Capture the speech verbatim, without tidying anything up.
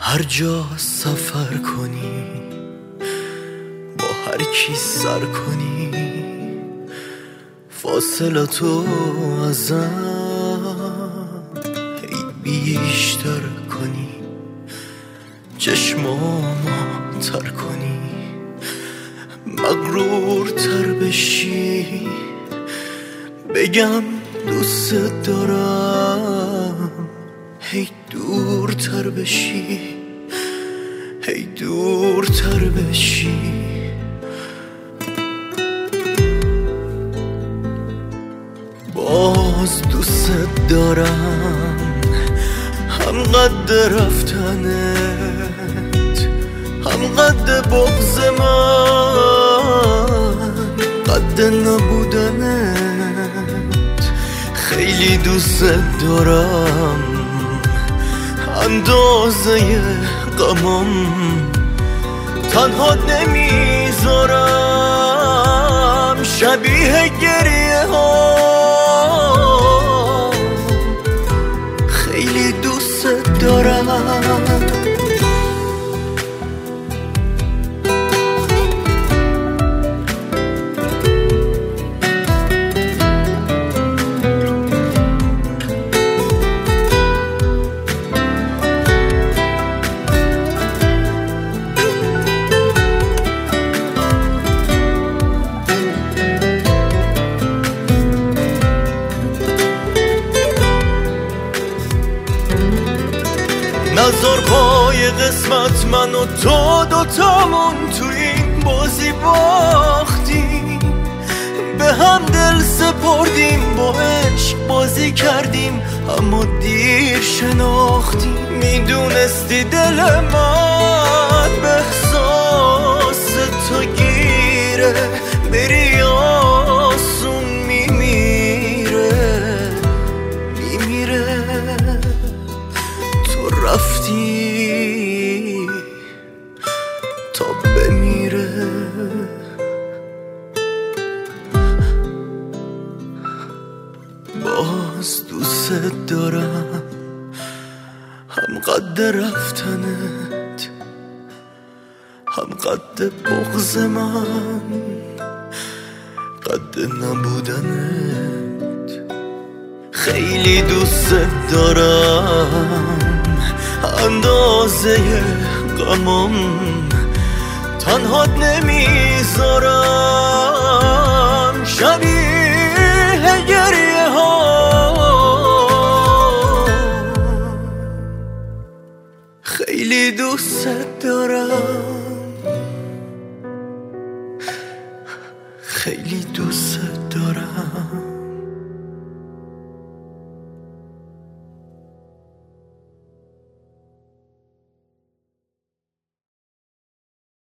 هر جا سفر کنی، با هر کی سر کنی، فاصلتو ازم هی بیشتر کنی، چشمامو تر کنی، مغرور تر بشی، بگم دوست دارم، هی دورتر بشی، هی دورتر بشی. باز دوست دارم، هم قد رفتنت، هم قد بغض من، قد نبودنت. خیلی دوست دارم، اندازه غمم تنها نمیذارم، شبیه گریه ها. خیلی دوست دارم. نذار پای قسمت من و تو دوتامون تو این بازی باختیم، به هم دل سپردیم، با عشق بازی کردیم، اما دیر شناختیم. میدونستی دل من به احساس تو گیره، بری آسون میمیره میمیره. رفتی تا بمیره. باز دوست دارم، هم قد رفتنت، هم قد بغض من، قد نبودنت. خیلی دوست دارم، اندازه غمم تنهات نمیذارم، شبیه گریه ها. خیلی دوست دارم، خیلی دوست دارم.